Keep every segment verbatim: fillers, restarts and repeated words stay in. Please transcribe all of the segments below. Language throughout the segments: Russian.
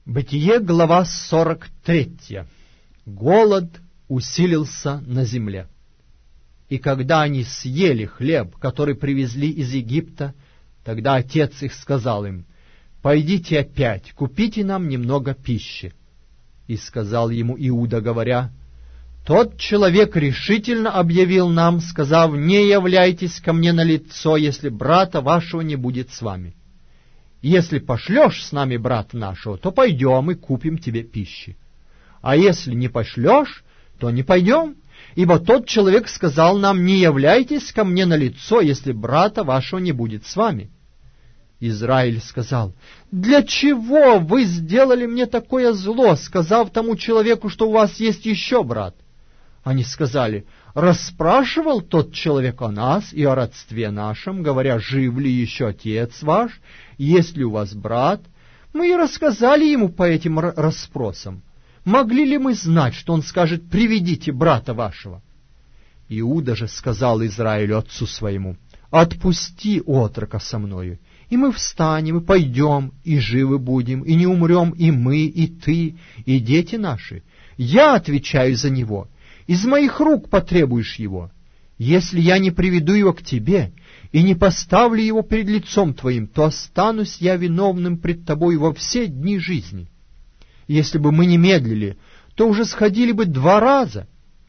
Бытие, глава сорок третья. Голод усилился на земле. И когда они съели хлеб, который привезли из Египта, тогда отец их сказал им: «Пойдите опять, купите нам немного пищи». И сказал ему Иуда, говоря: «Тот человек решительно объявил нам, сказав: не являйтесь ко мне на лицо, если брата вашего не будет с вами. Если пошлешь с нами брата нашего, то пойдем и купим тебе пищи. А если не пошлешь, то не пойдем, ибо тот человек сказал нам: не являйтесь ко мне на лицо, если брата вашего не будет с вами». Израиль сказал: «Для чего вы сделали мне такое зло, сказав тому человеку, что у вас есть еще брат?» Они сказали: «Расспрашивал тот человек о нас и о родстве нашем, говоря: жив ли еще отец ваш, есть ли у вас брат? Мы и рассказали ему по этим расспросам. Могли ли мы знать, что он скажет: приведите брата вашего?» Иуда же сказал Израилю, отцу своему: «Отпусти отрока со мною, и мы встанем, и пойдем, и живы будем, и не умрем и мы, и ты, и дети наши. Я отвечаю за него. Из моих рук потребуешь его. Если я не приведу его к тебе и не поставлю его перед лицом твоим, то останусь я виновным пред тобой во все дни жизни. Если бы мы не медлили, то уже сходили бы два раза».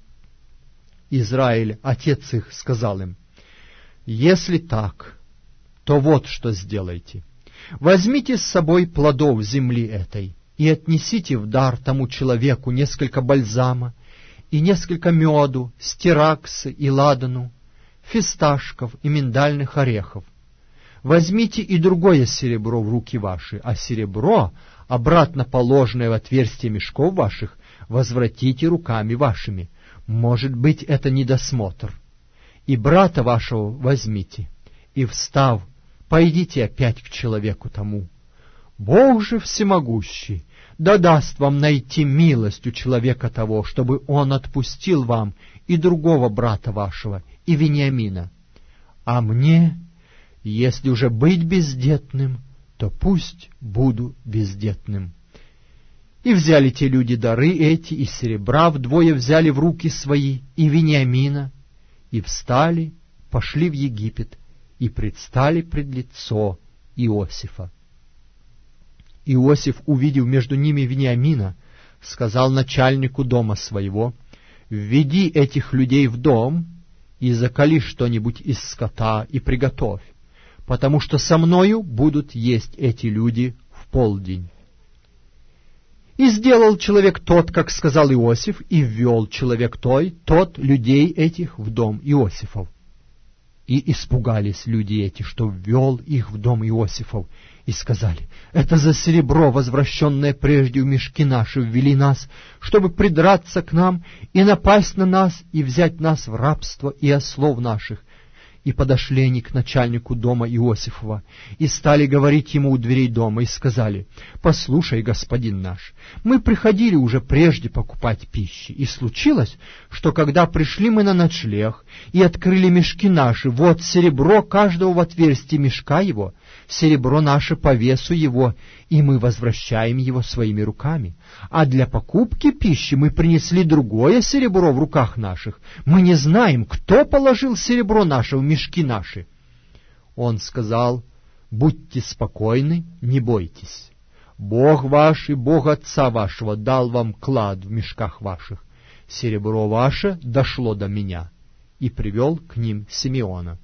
Израиль, отец их, сказал им: «Если так, то вот что сделайте. Возьмите с собой плодов земли этой и отнесите в дар тому человеку несколько бальзама и несколько меду, стираксы и ладану, фисташков и миндальных орехов. Возьмите и другое серебро в руки ваши, а серебро, обратно положенное в отверстие мешков ваших, возвратите руками вашими. Может быть, это недосмотр. И брата вашего возьмите, и, встав, пойдите опять к человеку тому. Бог же всемогущий да даст вам найти милость у человека того, чтобы он отпустил вам и другого брата вашего, и Вениамина. А мне, если уже быть бездетным, то пусть буду бездетным». И взяли те люди дары эти, и серебра вдвое взяли в руки свои, и Вениамина, и встали, пошли в Египет, и предстали пред лицо Иосифа. Иосиф, увидев между ними Вениамина, сказал начальнику дома своего: «Введи этих людей в дом и заколи что-нибудь из скота и приготовь, потому что со мною будут есть эти люди в полдень». И сделал человек тот, как сказал Иосиф, и ввел человек той, тот людей этих в дом Иосифов. И испугались люди эти, что ввел их в дом Иосифов, и сказали: «Это за серебро, возвращенное прежде в мешки наши, ввели нас, чтобы придраться к нам и напасть на нас, и взять нас в рабство и ослов наших». И подошли они к начальнику дома Иосифова, и стали говорить ему у дверей дома, и сказали: «Послушай, господин наш, мы приходили уже прежде покупать пищи, и случилось, что когда пришли мы на ночлег и открыли мешки наши, вот серебро каждого в отверстии мешка его, серебро наше по весу его, и мы возвращаем его своими руками. А для покупки пищи мы принесли другое серебро в руках наших. Мы не знаем, кто положил серебро наше в мешки наши». Он сказал: «Будьте спокойны, не бойтесь. Бог ваш и Бог отца вашего дал вам клад в мешках ваших. Серебро ваше дошло до меня». И привел к ним Симеона.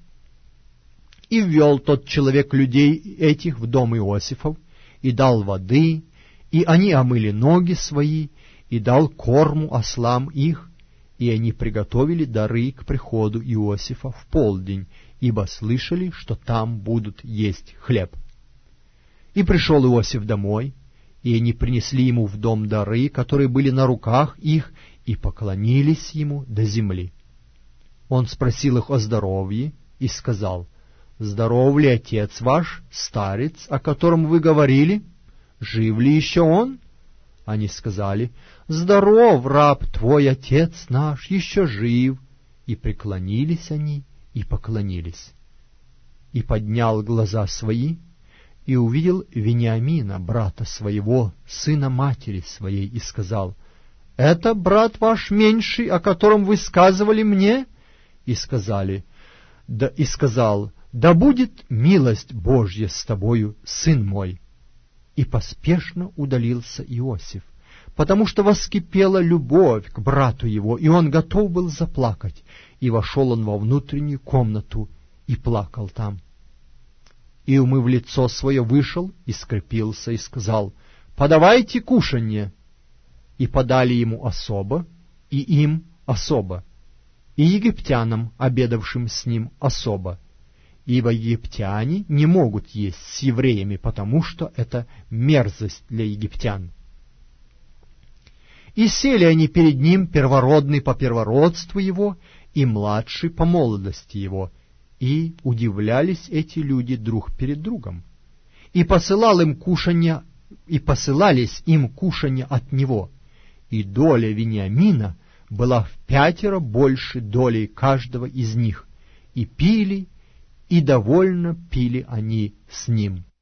И ввел тот человек людей этих в дом Иосифов, и дал воды, и они омыли ноги свои, и дал корму ослам их, и они приготовили дары к приходу Иосифа в полдень, ибо слышали, что там будут есть хлеб. И пришел Иосиф домой, и они принесли ему в дом дары, которые были на руках их, и поклонились ему до земли. Он спросил их о здоровье и сказал: «Здоров ли отец ваш, старец, о котором вы говорили? Жив ли еще он?» Они сказали: «Здоров, раб твой, отец наш, еще жив». И преклонились они, и поклонились. И поднял глаза свои, И увидел Вениамина, брата своего, сына матери своей, и сказал: «Это брат ваш меньший, о котором вы сказывали мне?» И сказали, да, и сказал: «Да будет милость Божья с тобою, сын мой». И поспешно удалился Иосиф, потому что воскипела любовь к брату его, и он готов был заплакать. И вошел он во внутреннюю комнату и плакал там. И, умыв лицо свое, вышел и скрепился, и сказал: «Подавайте кушанье». И подали ему особо, и им особо, и египтянам, обедавшим с ним, особо. Ибо египтяне не могут есть с евреями, потому что это мерзость для египтян. И сели они перед ним, первородный по первородству его и младший по молодости его, и удивлялись эти люди друг перед другом. И посылал им кушанье, и посылались им кушанье от него, и доля Вениамина была в пятеро больше долей каждого из них, и пили, и довольно пили они с ним.